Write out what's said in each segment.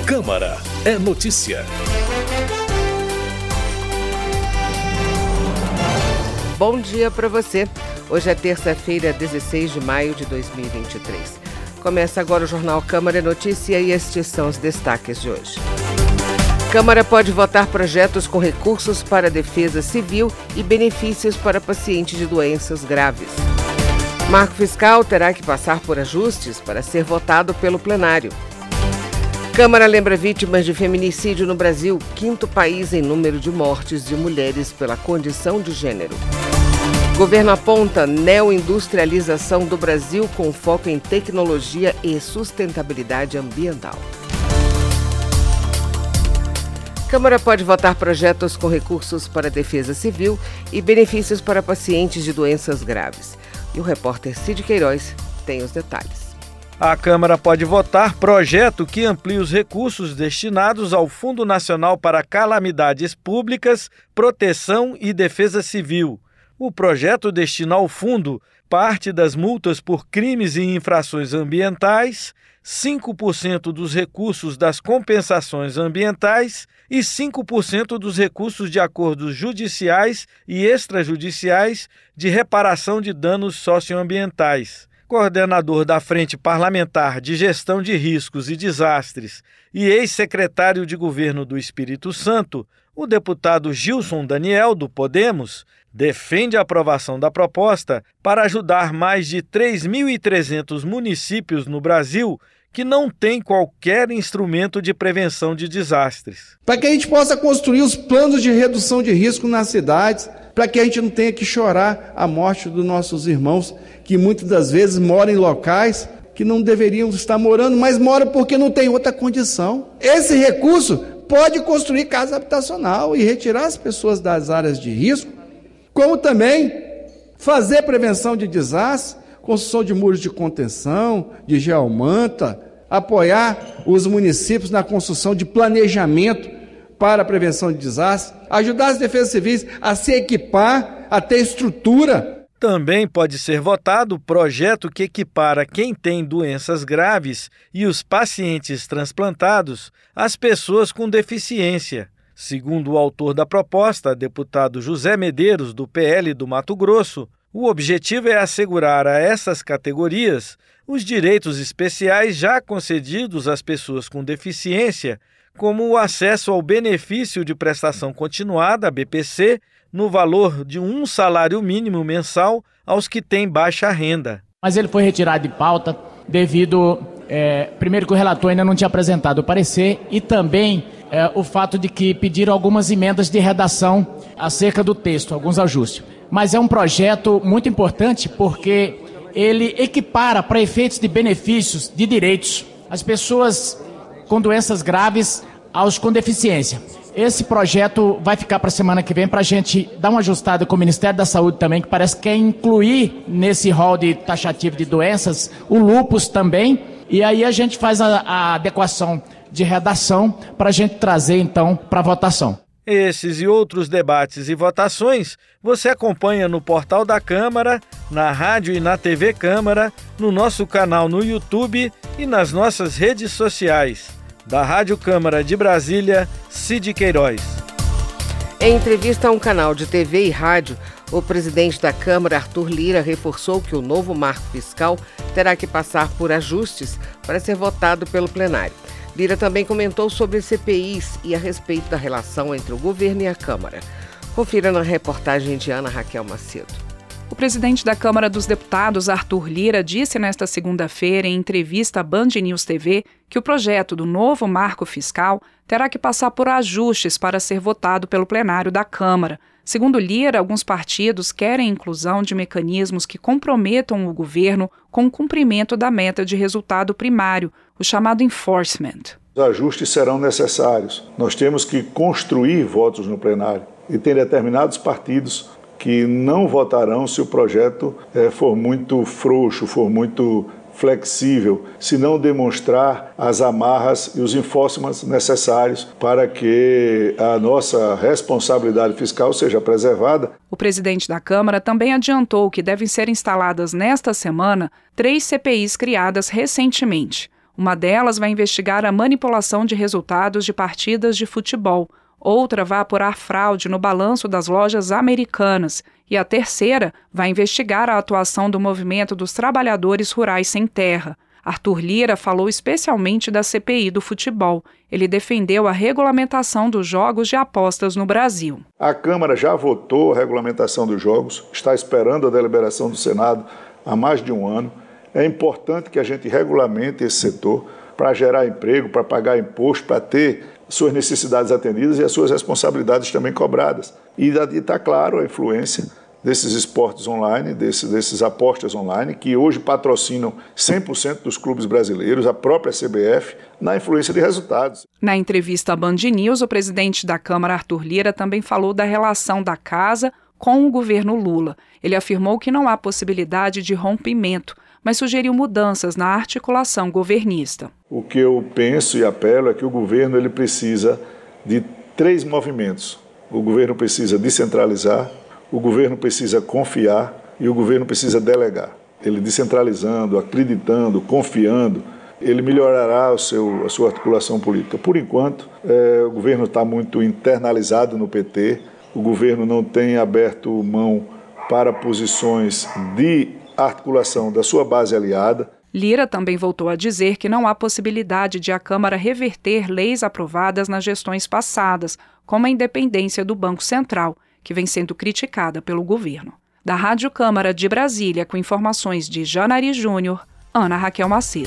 Câmara é notícia. Bom dia para você. Hoje é terça-feira, 16 de maio de 2023. Começa agora o Jornal Câmara é Notícia e estes são os destaques de hoje. Câmara pode votar projetos com recursos para a defesa civil e benefícios para pacientes de doenças graves. Marco fiscal terá que passar por ajustes para ser votado pelo plenário. Câmara lembra vítimas de feminicídio no Brasil, quinto país em número de mortes de mulheres pela condição de gênero. Governo aponta neoindustrialização do Brasil com foco em tecnologia e sustentabilidade ambiental. Câmara pode votar projetos com recursos para a defesa civil e benefícios para pacientes de doenças graves. E o repórter Cid Queiroz tem os detalhes. A Câmara pode votar projeto que amplia os recursos destinados ao Fundo Nacional para Calamidades Públicas, Proteção e Defesa Civil. O projeto destina ao fundo parte das multas por crimes e infrações ambientais, 5% dos recursos das compensações ambientais e 5% dos recursos de acordos judiciais e extrajudiciais de reparação de danos socioambientais. Coordenador da Frente Parlamentar de Gestão de Riscos e Desastres e ex-secretário de Governo do Espírito Santo, o deputado Gilson Daniel, do Podemos, defende a aprovação da proposta para ajudar mais de 3.300 municípios no Brasil que não têm qualquer instrumento de prevenção de desastres. Para que a gente possa construir os planos de redução de risco nas cidades, para que a gente não tenha que chorar a morte dos nossos irmãos, que muitas das vezes moram em locais que não deveriam estar morando, mas moram porque não tem outra condição. Esse recurso pode construir casa habitacional e retirar as pessoas das áreas de risco, como também fazer prevenção de desastres, construção de muros de contenção, de geomanta, apoiar os municípios na construção de planejamento para a prevenção de desastres, ajudar as defesas civis a se equipar, a ter estrutura. Também pode ser votado o projeto que equipara quem tem doenças graves e os pacientes transplantados às pessoas com deficiência. Segundo o autor da proposta, deputado José Medeiros, do PL do Mato Grosso, o objetivo é assegurar a essas categorias os direitos especiais já concedidos às pessoas com deficiência, como o acesso ao benefício de prestação continuada, BPC, no valor de um salário mínimo mensal aos que têm baixa renda. Mas ele foi retirado de pauta devido, primeiro que o relator ainda não tinha apresentado o parecer e também o fato de que pediram algumas emendas de redação acerca do texto, alguns ajustes. Mas é um projeto muito importante porque ele equipara para efeitos de benefícios, de direitos, as pessoas com doenças graves aos com deficiência. Esse projeto vai ficar para a semana que vem para a gente dar uma ajustada com o Ministério da Saúde também, que parece que quer incluir nesse rol de taxativo de doenças o lúpus também. E aí a gente faz a adequação de redação para a gente trazer então para votação. Esses e outros debates e votações você acompanha no portal da Câmara, na rádio e na TV Câmara, no nosso canal no YouTube e nas nossas redes sociais. Da Rádio Câmara de Brasília, Cid Queiroz. Em entrevista a um canal de TV e rádio, o presidente da Câmara, Arthur Lira, reforçou que o novo marco fiscal terá que passar por ajustes para ser votado pelo plenário. Lira também comentou sobre CPIs e a respeito da relação entre o governo e a Câmara. Confira na reportagem de Ana Raquel Macedo. O presidente da Câmara dos Deputados, Arthur Lira, disse nesta segunda-feira, em entrevista à Band News TV, que o projeto do novo marco fiscal terá que passar por ajustes para ser votado pelo plenário da Câmara. Segundo Lira, alguns partidos querem a inclusão de mecanismos que comprometam o governo com o cumprimento da meta de resultado primário, o chamado enforcement. Os ajustes serão necessários. Nós temos que construir votos no plenário e tem determinados partidos que não votarão se o projeto for muito frouxo, for muito flexível, se não demonstrar as amarras e os enforcements necessários para que a nossa responsabilidade fiscal seja preservada. O presidente da Câmara também adiantou que devem ser instaladas nesta semana 3 CPIs criadas recentemente. Uma delas vai investigar a manipulação de resultados de partidas de futebol. Outra vai apurar fraude no balanço das lojas Americanas. E a terceira vai investigar a atuação do movimento dos trabalhadores rurais sem terra. Arthur Lira falou especialmente da CPI do futebol. Ele defendeu a regulamentação dos jogos de apostas no Brasil. A Câmara já votou a regulamentação dos jogos, está esperando a deliberação do Senado há mais de um ano. É importante que a gente regulamente esse setor para gerar emprego, para pagar imposto, para ter suas necessidades atendidas e as suas responsabilidades também cobradas. E está claro a influência desses esportes online, desses apostas online, que hoje patrocinam 100% dos clubes brasileiros, a própria CBF, na influência de resultados. Na entrevista à Band News, o presidente da Câmara, Arthur Lira, também falou da relação da Casa com o governo Lula. Ele afirmou que não há possibilidade de rompimento, mas sugeriu mudanças na articulação governista. O que eu penso e apelo é que o governo ele precisa de 3 movimentos. O governo precisa descentralizar, o governo precisa confiar e o governo precisa delegar. Ele descentralizando, acreditando, confiando, ele melhorará a sua articulação política. Por enquanto, o governo está muito internalizado no PT, o governo não tem aberto mão para posições de articulação da sua base aliada. Lira também voltou a dizer que não há possibilidade de a Câmara reverter leis aprovadas nas gestões passadas, como a independência do Banco Central, que vem sendo criticada pelo governo. Da Rádio Câmara de Brasília, com informações de Janari Júnior, Ana Raquel Macedo.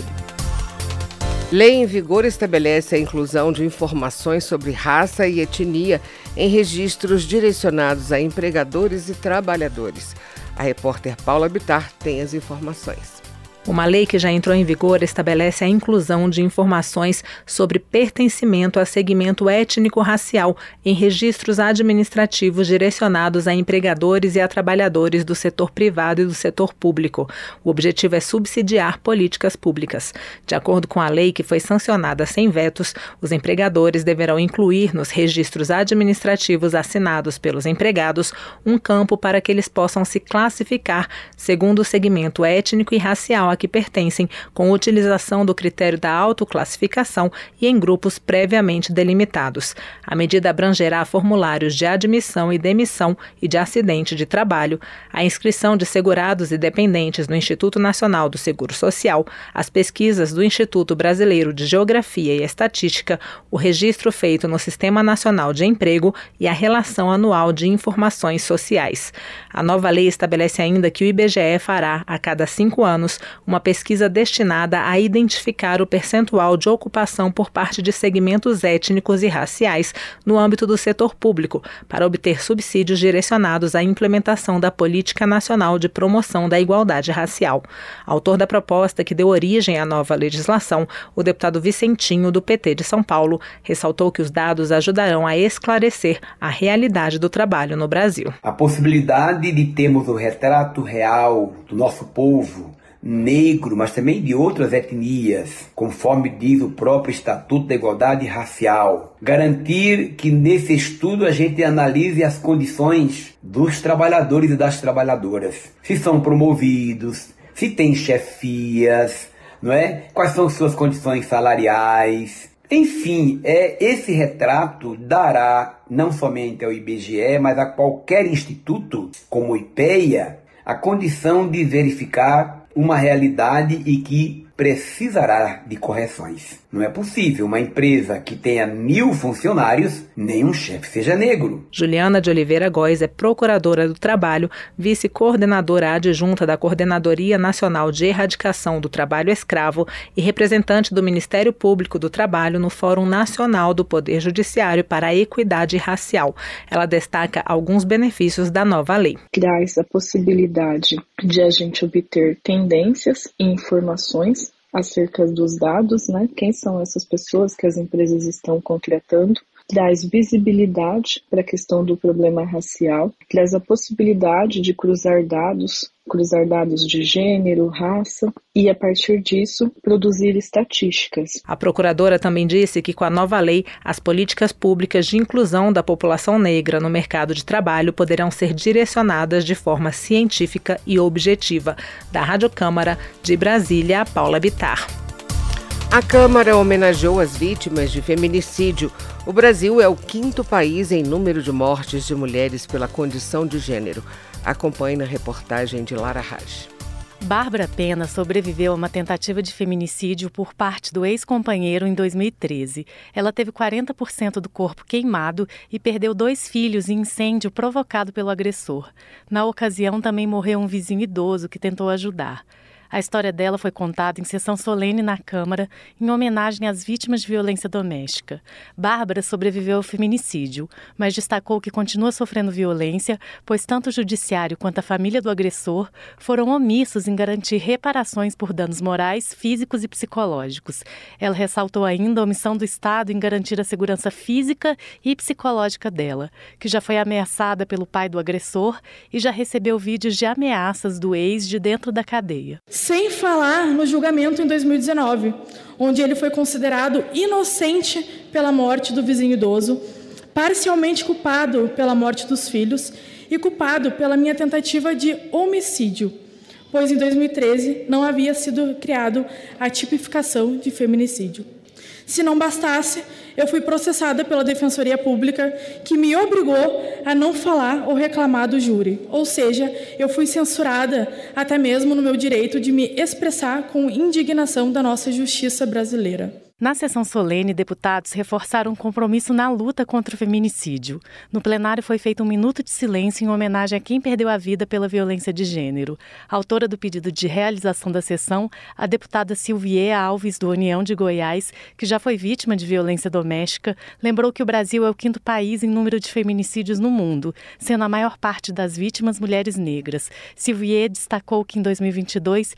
Lei em vigor estabelece a inclusão de informações sobre raça e etnia em registros direcionados a empregadores e trabalhadores. A repórter Paula Bittar tem as informações. Uma lei que já entrou em vigor estabelece a inclusão de informações sobre pertencimento a segmento étnico-racial em registros administrativos direcionados a empregadores e a trabalhadores do setor privado e do setor público. O objetivo é subsidiar políticas públicas. De acordo com a lei, que foi sancionada sem vetos, os empregadores deverão incluir nos registros administrativos assinados pelos empregados um campo para que eles possam se classificar segundo o segmento étnico e racial a que pertencem, com utilização do critério da autoclassificação e em grupos previamente delimitados. A medida abrangerá formulários de admissão e demissão e de acidente de trabalho, a inscrição de segurados e dependentes no Instituto Nacional do Seguro Social, as pesquisas do Instituto Brasileiro de Geografia e Estatística, o registro feito no Sistema Nacional de Emprego e a relação anual de informações sociais. A nova lei estabelece ainda que o IBGE fará, a cada 5 anos, uma pesquisa destinada a identificar o percentual de ocupação por parte de segmentos étnicos e raciais no âmbito do setor público, para obter subsídios direcionados à implementação da Política Nacional de Promoção da Igualdade Racial. Autor da proposta que deu origem à nova legislação, o deputado Vicentinho, do PT de São Paulo, ressaltou que os dados ajudarão a esclarecer a realidade do trabalho no Brasil. A possibilidade de termos o retrato real do nosso povo negro, mas também de outras etnias, conforme diz o próprio Estatuto da Igualdade Racial. Garantir que nesse estudo a gente analise as condições dos trabalhadores e das trabalhadoras. Se são promovidos, se tem chefias, não é? Quais são suas condições salariais. Enfim, esse retrato dará não somente ao IBGE, mas a qualquer instituto, como o IPEA, a condição de verificar uma realidade e que precisará de correções. Não é possível uma empresa que tenha 1.000 funcionários, nenhum chefe seja negro. Juliana de Oliveira Góes é procuradora do Trabalho, vice-coordenadora adjunta da Coordenadoria Nacional de Erradicação do Trabalho Escravo e representante do Ministério Público do Trabalho no Fórum Nacional do Poder Judiciário para a Equidade Racial. Ela destaca alguns benefícios da nova lei. Traz a possibilidade de a gente obter tendências e informações acerca dos dados, né? Quem são essas pessoas que as empresas estão contratando, traz visibilidade para a questão do problema racial, traz a possibilidade de cruzar dados de gênero, raça e, a partir disso, produzir estatísticas. A procuradora também disse que, com a nova lei, as políticas públicas de inclusão da população negra no mercado de trabalho poderão ser direcionadas de forma científica e objetiva. Da Rádio Câmara de Brasília, Paula Bittar. A Câmara homenageou as vítimas de feminicídio. O Brasil é o 5º país em número de mortes de mulheres pela condição de gênero. Acompanhe na reportagem de Lara Raj. Bárbara Pena sobreviveu a uma tentativa de feminicídio por parte do ex-companheiro em 2013. Ela teve 40% do corpo queimado e perdeu 2 filhos em incêndio provocado pelo agressor. Na ocasião, também morreu um vizinho idoso que tentou ajudar. A história dela foi contada em sessão solene na Câmara, em homenagem às vítimas de violência doméstica. Bárbara sobreviveu ao feminicídio, mas destacou que continua sofrendo violência, pois tanto o judiciário quanto a família do agressor foram omissos em garantir reparações por danos morais, físicos e psicológicos. Ela ressaltou ainda a omissão do Estado em garantir a segurança física e psicológica dela, que já foi ameaçada pelo pai do agressor e já recebeu vídeos de ameaças do ex de dentro da cadeia. Sem falar no julgamento em 2019, onde ele foi considerado inocente pela morte do vizinho idoso, parcialmente culpado pela morte dos filhos e culpado pela minha tentativa de homicídio, pois em 2013 não havia sido criado a tipificação de feminicídio. Se não bastasse, eu fui processada pela Defensoria Pública, que me obrigou a não falar ou reclamar do júri. Ou seja, eu fui censurada até mesmo no meu direito de me expressar com indignação da nossa justiça brasileira. Na sessão solene, deputados reforçaram um compromisso na luta contra o feminicídio. No plenário foi feito um minuto de silêncio em homenagem a quem perdeu a vida pela violência de gênero. Autora do pedido de realização da sessão, a deputada Silvie Alves, do União de Goiás, que já foi vítima de violência doméstica, lembrou que o Brasil é o 5º país em número de feminicídios no mundo, sendo a maior parte das vítimas mulheres negras. Silvie destacou que em 2022,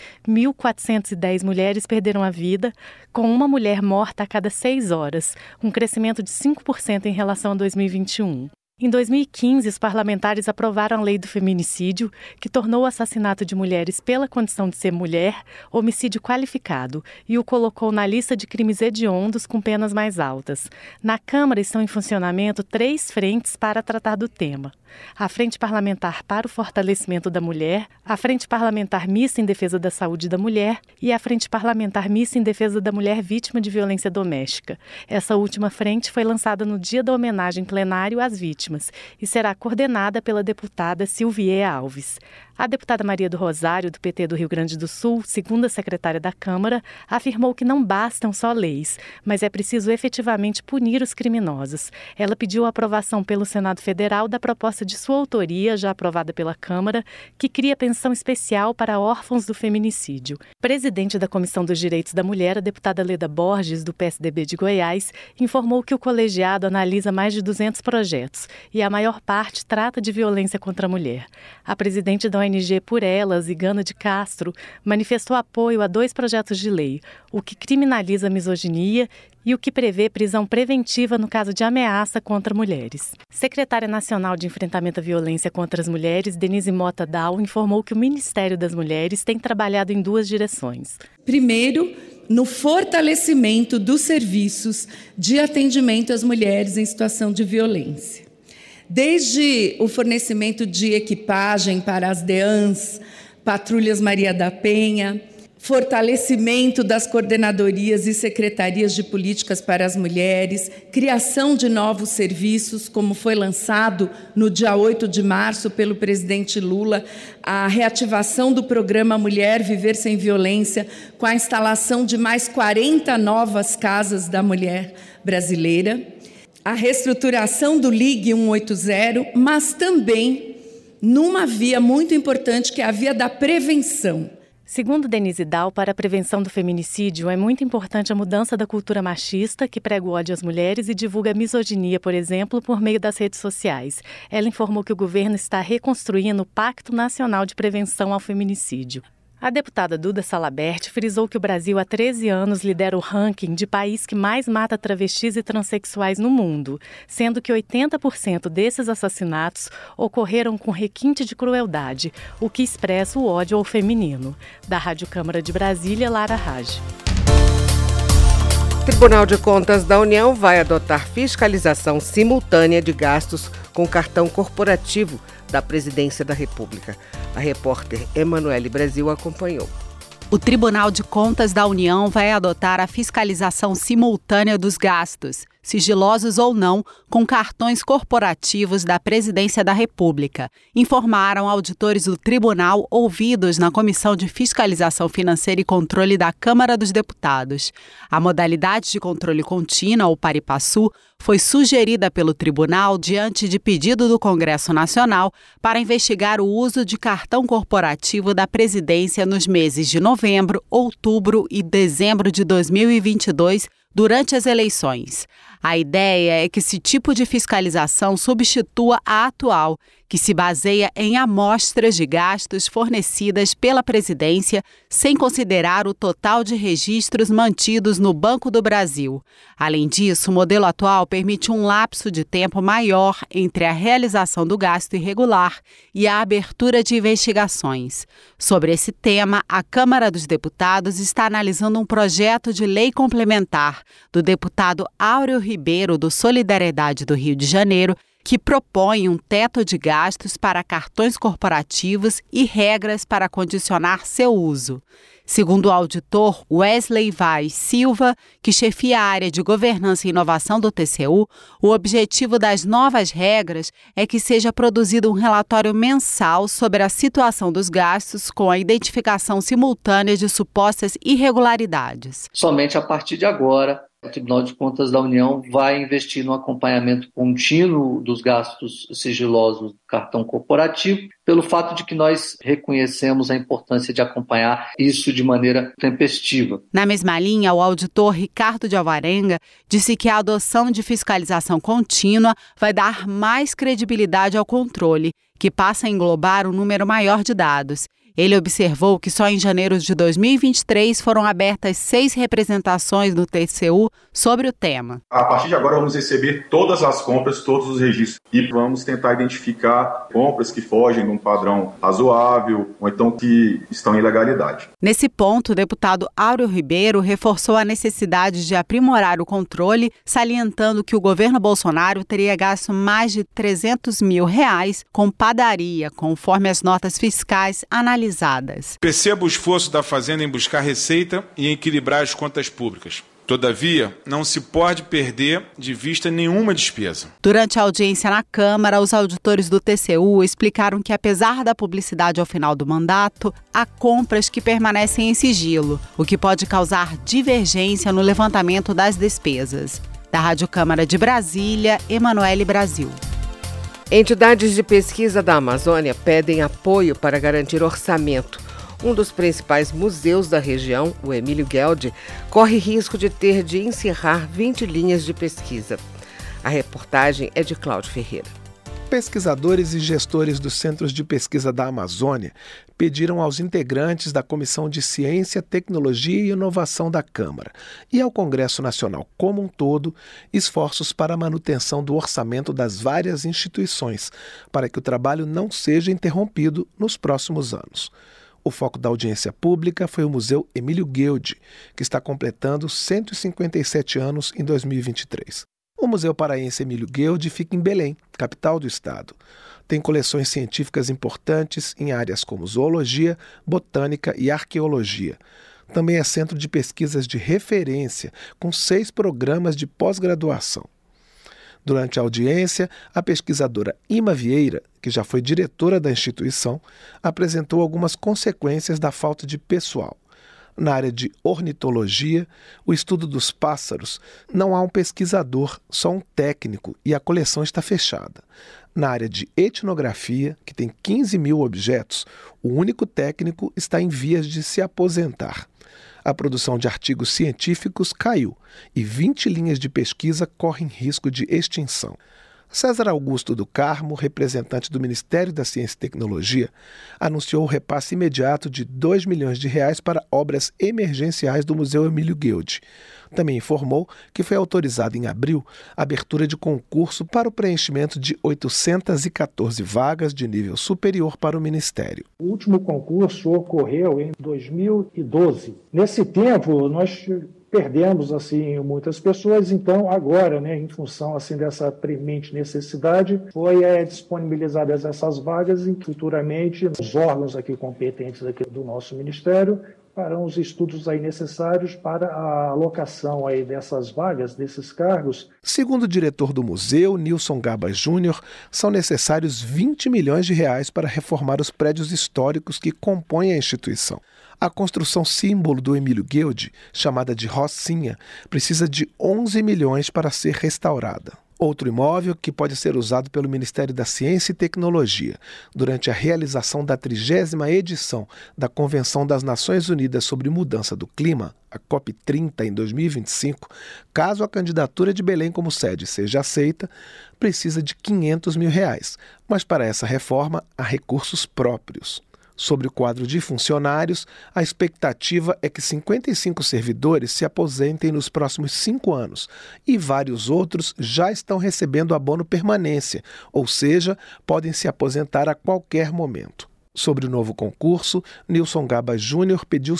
1.410 mulheres perderam a vida, com uma mulher morta a cada 6 horas, um crescimento de 5% em relação a 2021. Em 2015, os parlamentares aprovaram a Lei do Feminicídio, que tornou o assassinato de mulheres pela condição de ser mulher homicídio qualificado e o colocou na lista de crimes hediondos com penas mais altas. Na Câmara estão em funcionamento 3 frentes para tratar do tema. A Frente Parlamentar para o Fortalecimento da Mulher, a Frente Parlamentar Mista em Defesa da Saúde da Mulher e a Frente Parlamentar Mista em Defesa da Mulher Vítima de Violência Doméstica. Essa última frente foi lançada no dia da homenagem plenário às vítimas e será coordenada pela deputada Silvie Alves. A deputada Maria do Rosário, do PT do Rio Grande do Sul, segunda secretária da Câmara, afirmou que não bastam só leis, mas é preciso efetivamente punir os criminosos. Ela pediu a aprovação pelo Senado Federal da proposta de sua autoria, já aprovada pela Câmara, que cria pensão especial para órfãos do feminicídio. Presidente da Comissão dos Direitos da Mulher, a deputada Leda Borges, do PSDB de Goiás, informou que o colegiado analisa mais de 200 projetos e a maior parte trata de violência contra a mulher. A presidente da ONG Por Elas, Igana de Castro, manifestou apoio a 2 projetos de lei, o que criminaliza a misoginia e o que prevê prisão preventiva no caso de ameaça contra mulheres. Secretária Nacional de Enfrentamento à Violência contra as Mulheres, Denise Mota Dal, informou que o Ministério das Mulheres tem trabalhado em 2 direções. Primeiro, no fortalecimento dos serviços de atendimento às mulheres em situação de violência. Desde o fornecimento de equipagem para as DEANs, Patrulhas Maria da Penha, fortalecimento das coordenadorias e secretarias de políticas para as mulheres, criação de novos serviços, como foi lançado no dia 8 de março pelo presidente Lula, a reativação do programa Mulher Viver Sem Violência, com a instalação de mais 40 novas casas da mulher brasileira, a reestruturação do Ligue 180, mas também numa via muito importante, que é a via da prevenção. Segundo Denise Dal, para a prevenção do feminicídio, é muito importante a mudança da cultura machista, que prega o ódio às mulheres e divulga a misoginia, por exemplo, por meio das redes sociais. Ela informou que o governo está reconstruindo o Pacto Nacional de Prevenção ao Feminicídio. A deputada Duda Salabert frisou que o Brasil há 13 anos lidera o ranking de país que mais mata travestis e transexuais no mundo, sendo que 80% desses assassinatos ocorreram com requinte de crueldade, o que expressa o ódio ao feminino. Da Rádio Câmara de Brasília, Lara Raj. O Tribunal de Contas da União vai adotar fiscalização simultânea de gastos com cartão corporativo da Presidência da República. A repórter Emanuele Brasil acompanhou. O Tribunal de Contas da União vai adotar a fiscalização simultânea dos gastos, sigilosos ou não, com cartões corporativos da Presidência da República, informaram auditores do tribunal ouvidos na Comissão de Fiscalização Financeira e Controle da Câmara dos Deputados. A modalidade de controle contínuo, ou Paripassu, foi sugerida pelo tribunal diante de pedido do Congresso Nacional para investigar o uso de cartão corporativo da presidência nos meses de novembro, outubro e dezembro de 2022, durante as eleições. A ideia é que esse tipo de fiscalização substitua a atual, que se baseia em amostras de gastos fornecidas pela presidência, sem considerar o total de registros mantidos no Banco do Brasil. Além disso, o modelo atual permite um lapso de tempo maior entre a realização do gasto irregular e a abertura de investigações. Sobre esse tema, a Câmara dos Deputados está analisando um projeto de lei complementar do deputado Áureo Ribeiro, do Solidariedade do Rio de Janeiro, que propõe um teto de gastos para cartões corporativos e regras para condicionar seu uso. Segundo o auditor Wesley Vaz Silva, que chefia a área de governança e inovação do TCU, o objetivo das novas regras é que seja produzido um relatório mensal sobre a situação dos gastos com a identificação simultânea de supostas irregularidades. Somente a partir de agora, o Tribunal de Contas da União vai investir no acompanhamento contínuo dos gastos sigilosos do cartão corporativo, pelo fato de que nós reconhecemos a importância de acompanhar isso de maneira tempestiva. Na mesma linha, o auditor Ricardo de Alvarenga disse que a adoção de fiscalização contínua vai dar mais credibilidade ao controle, que passa a englobar um número maior de dados. Ele observou que só em janeiro de 2023 foram abertas 6 representações no TCU sobre o tema. A partir de agora vamos receber todas as compras, todos os registros e vamos tentar identificar compras que fogem de um padrão razoável ou então que estão em ilegalidade. Nesse ponto, o deputado Áureo Ribeiro reforçou a necessidade de aprimorar o controle, salientando que o governo Bolsonaro teria gasto mais de R$300 mil com padaria, conforme as notas fiscais analisadas. Percebo o esforço da Fazenda em buscar receita e equilibrar as contas públicas. Todavia, não se pode perder de vista nenhuma despesa. Durante a audiência na Câmara, os auditores do TCU explicaram que, apesar da publicidade ao final do mandato, há compras que permanecem em sigilo, o que pode causar divergência no levantamento das despesas. Da Rádio Câmara de Brasília, Emanuele Brasil. Entidades de pesquisa da Amazônia pedem apoio para garantir orçamento. Um dos principais museus da região, o Emílio Gueldi, corre risco de ter de encerrar 20 linhas de pesquisa. A reportagem é de Cláudio Ferreira. Pesquisadores e gestores dos Centros de Pesquisa da Amazônia pediram aos integrantes da Comissão de Ciência, Tecnologia e Inovação da Câmara e ao Congresso Nacional como um todo esforços para a manutenção do orçamento das várias instituições, para que o trabalho não seja interrompido nos próximos anos. O foco da audiência pública foi o Museu Emílio Gueldi, que está completando 157 anos em 2023. O Museu Paraense Emílio Gueldi fica em Belém, capital do estado. Tem coleções científicas importantes em áreas como zoologia, botânica e arqueologia. Também é centro de pesquisas de referência, com 6 programas de pós-graduação. Durante a audiência, a pesquisadora Ima Vieira, que já foi diretora da instituição, apresentou algumas consequências da falta de pessoal. Na área de ornitologia, o estudo dos pássaros, não há um pesquisador, só um técnico, e a coleção está fechada. Na área de etnografia, que tem 15 mil objetos, o único técnico está em vias de se aposentar. A produção de artigos científicos caiu e 20 linhas de pesquisa correm risco de extinção. César Augusto do Carmo, representante do Ministério da Ciência e Tecnologia, anunciou o repasse imediato de R$2 milhões para obras emergenciais do Museu Emílio Gueldi. Também informou que foi autorizada em abril a abertura de concurso para o preenchimento de 814 vagas de nível superior para o Ministério. O último concurso ocorreu em 2012. Nesse tempo, nós perdemos muitas pessoas, então agora, em função dessa premente necessidade, foi disponibilizadas essas vagas e futuramente os órgãos competentes do nosso Ministério farão os estudos aí necessários para a alocação aí dessas vagas, desses cargos. Segundo o diretor do museu, Nilson Gabas Júnior, são necessários 20 milhões de reais para reformar os prédios históricos que compõem a instituição. A construção símbolo do Emílio Guild, chamada de Rocinha, precisa de 11 milhões para ser restaurada. Outro imóvel que pode ser usado pelo Ministério da Ciência e Tecnologia durante a realização da 30ª edição da Convenção das Nações Unidas sobre Mudança do Clima, a COP30 em 2025, caso a candidatura de Belém como sede seja aceita, precisa de 500 mil reais, mas para essa reforma há recursos próprios. Sobre o quadro de funcionários, a expectativa é que 55 servidores se aposentem nos próximos 5 anos e vários outros já estão recebendo abono permanência, ou seja, podem se aposentar a qualquer momento. Sobre o novo concurso, Nilson Gabas Júnior pediu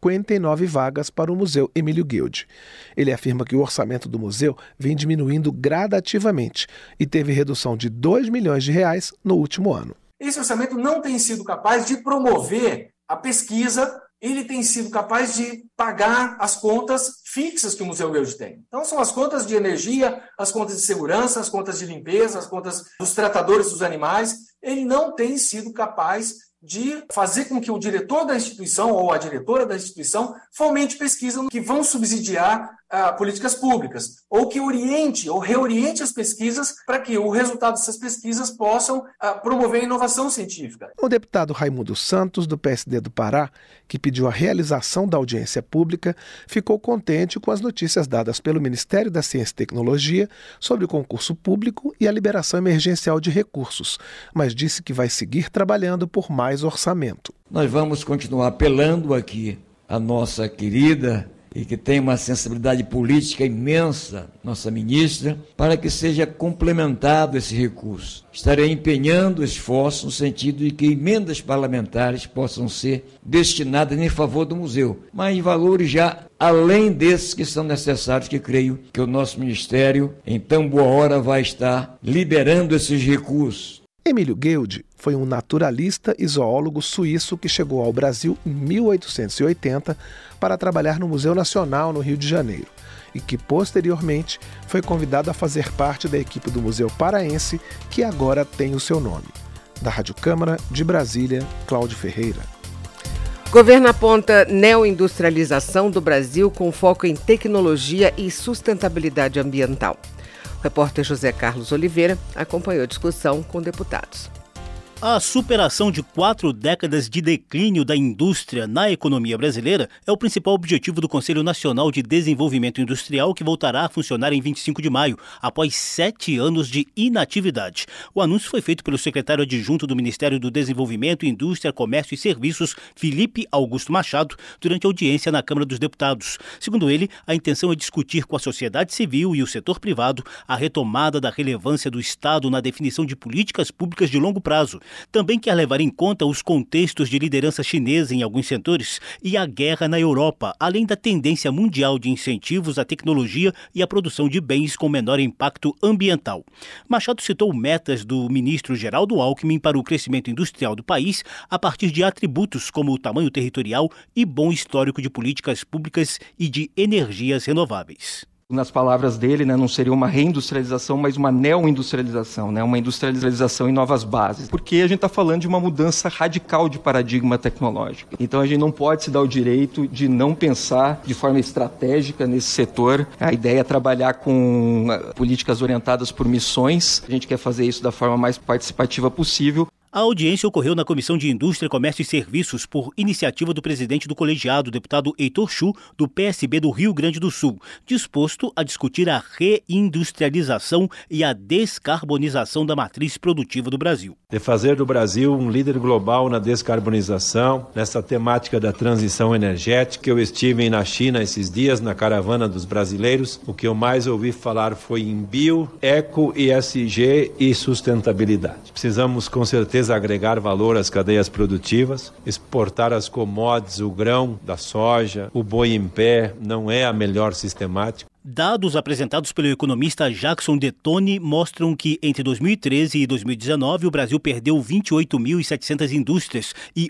59 vagas para o Museu Emílio Guild. Ele afirma que o orçamento do museu vem diminuindo gradativamente e teve redução de 2 milhões de reais no último ano. Esse orçamento não tem sido capaz de promover a pesquisa, ele tem sido capaz de pagar as contas fixas que o Museu Guild tem. Então são as contas de energia, as contas de segurança, as contas de limpeza, as contas dos tratadores dos animais. Ele não tem sido capaz de fazer com que o diretor da instituição ou a diretora da instituição fomente pesquisas que vão subsidiar políticas públicas, ou que oriente ou reoriente as pesquisas para que o resultado dessas pesquisas possam promover a inovação científica. O deputado Raimundo Santos, do PSD do Pará, que pediu a realização da audiência pública, ficou contente com as notícias dadas pelo Ministério da Ciência e Tecnologia sobre o concurso público e a liberação emergencial de recursos, mas disse que vai seguir trabalhando por mais orçamento. Nós vamos continuar apelando aqui a nossa querida e que tem uma sensibilidade política imensa, nossa ministra, para que seja complementado esse recurso. Estarei empenhando esforços no sentido de que emendas parlamentares possam ser destinadas em favor do museu, mas em valores já além desses que são necessários, que creio que o nosso ministério, em tão boa hora, vai estar liberando esses recursos. Emílio Guild foi um naturalista e zoólogo suíço que chegou ao Brasil em 1880 para trabalhar no Museu Nacional, no Rio de Janeiro, e que, posteriormente, foi convidado a fazer parte da equipe do Museu Paraense, que agora tem o seu nome. Da Rádio Câmara, de Brasília, Cláudio Ferreira. Governo aponta neoindustrialização do Brasil com foco em tecnologia e sustentabilidade ambiental. O repórter José Carlos Oliveira acompanhou a discussão com deputados. A superação de 4 décadas de declínio da indústria na economia brasileira é o principal objetivo do Conselho Nacional de Desenvolvimento Industrial, que voltará a funcionar em 25 de maio, após 7 anos de inatividade. O anúncio foi feito pelo secretário adjunto do Ministério do Desenvolvimento, Indústria, Comércio e Serviços, Felipe Augusto Machado, durante a audiência na Câmara dos Deputados. Segundo ele, a intenção é discutir com a sociedade civil e o setor privado a retomada da relevância do Estado na definição de políticas públicas de longo prazo. Também quer levar em conta os contextos de liderança chinesa em alguns setores e a guerra na Europa, além da tendência mundial de incentivos à tecnologia e à produção de bens com menor impacto ambiental. Machado citou metas do ministro Geraldo Alckmin para o crescimento industrial do país a partir de atributos como o tamanho territorial e bom histórico de políticas públicas e de energias renováveis. Nas palavras dele, não seria uma reindustrialização, mas uma neoindustrialização, uma industrialização em novas bases. Porque a gente está falando de uma mudança radical de paradigma tecnológico. Então a gente não pode se dar o direito de não pensar de forma estratégica nesse setor. A ideia é trabalhar com políticas orientadas por missões. A gente quer fazer isso da forma mais participativa possível. A audiência ocorreu na Comissão de Indústria, Comércio e Serviços por iniciativa do presidente do colegiado, deputado Heitor Chu, do PSB do Rio Grande do Sul, disposto a discutir a reindustrialização e a descarbonização da matriz produtiva do Brasil. De fazer do Brasil um líder global na descarbonização, nessa temática da transição energética. Eu estive na China esses dias, na caravana dos brasileiros. O que eu mais ouvi falar foi em bio, eco, ESG e sustentabilidade. Precisamos, com certeza, agregar valor às cadeias produtivas, exportar as commodities, o grão da soja, o boi em pé, não é a melhor sistemática. Dados apresentados pelo economista Jackson Detoni mostram que entre 2013 e 2019 o Brasil perdeu 28.700 indústrias e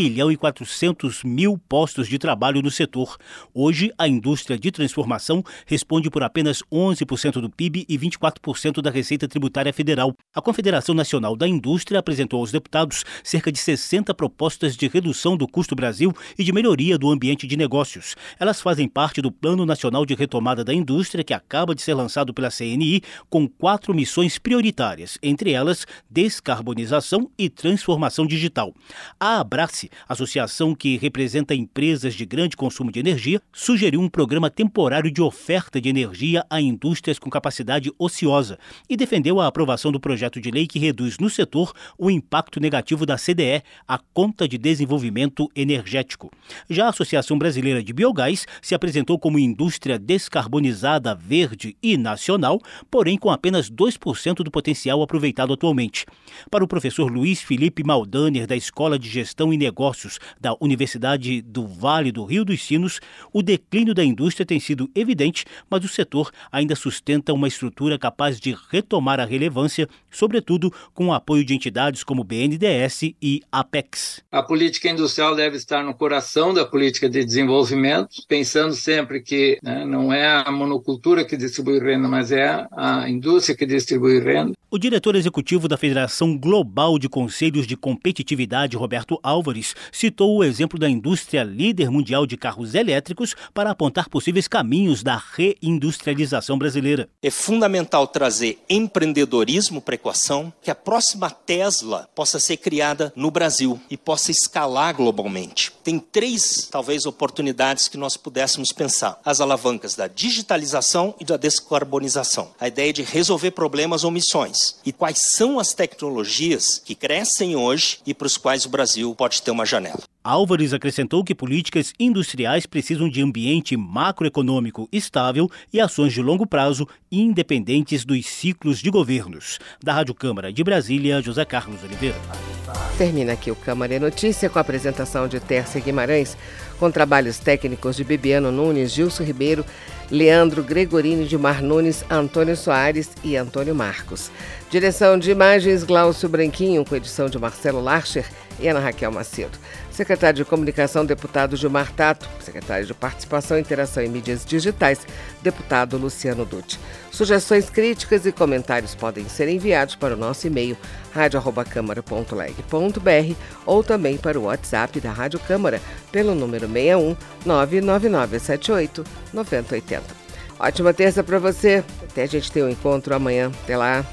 1.400.000 postos de trabalho no setor. Hoje, a indústria de transformação responde por apenas 11% do PIB e 24% da Receita Tributária Federal. A Confederação Nacional da Indústria apresentou aos deputados cerca de 60 propostas de redução do custo Brasil e de melhoria do ambiente de negócios. Elas fazem parte do Plano Nacional de Retomada da Indústria, que acaba de ser lançado pela CNI, com 4 missões prioritárias, entre elas descarbonização e transformação digital. A Abrace, associação que representa empresas de grande consumo de energia, sugeriu um programa temporário de oferta de energia a indústrias com capacidade ociosa e defendeu a aprovação do projeto de lei que reduz no setor o impacto negativo da CDE, a Conta de Desenvolvimento Energético. Já a Associação Brasileira de Biogás se apresentou como indústria descarbonizada, verde e nacional, porém com apenas 2% do potencial aproveitado atualmente. Para o professor Luiz Felipe Maldaner, da Escola de Gestão e Negócios da Universidade do Vale do Rio dos Sinos, o declínio da indústria tem sido evidente, mas o setor ainda sustenta uma estrutura capaz de retomar a relevância, sobretudo com o apoio de entidades como o BNDES e Apex. A política industrial deve estar no coração da política de desenvolvimento, pensando sempre que não é a monocultura que distribui renda, mas é a indústria que distribui renda. O diretor executivo da Federação Global de Conselhos de Competitividade, Roberto Álvares, citou o exemplo da indústria líder mundial de carros elétricos para apontar possíveis caminhos da reindustrialização brasileira. É fundamental trazer empreendedorismo para a equação, que a próxima Tesla possa ser criada no Brasil e possa escalar globalmente. Tem 3, talvez, oportunidades que nós pudéssemos pensar. As alavancas da digitalização e da descarbonização. A ideia de resolver problemas ou missões. E quais são as tecnologias que crescem hoje e para os quais o Brasil pode ter uma janela. Álvares acrescentou que políticas industriais precisam de ambiente macroeconômico estável e ações de longo prazo independentes dos ciclos de governos. Da Rádio Câmara de Brasília, José Carlos Oliveira. Termina aqui o Câmara é Notícia com a apresentação de Tércia Guimarães, com trabalhos técnicos de Bibiano Nunes, Gilson Ribeiro, Leandro Gregorini, Gilmar Nunes, Antônio Soares e Antônio Marcos. Direção de imagens, Glaucio Branquinho, com edição de Marcelo Larcher e Ana Raquel Macedo. Secretário de Comunicação, deputado Gilmar Tato. Secretário de Participação, Interação e Mídias Digitais, deputado Luciano Dutti. Sugestões, críticas e comentários podem ser enviados para o nosso e-mail radio@câmara.leg.br ou também para o WhatsApp da Rádio Câmara pelo número 61 99978 9080. Ótima terça para você. Até a gente ter um encontro amanhã. Até lá.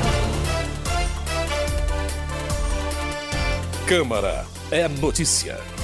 Câmara é notícia.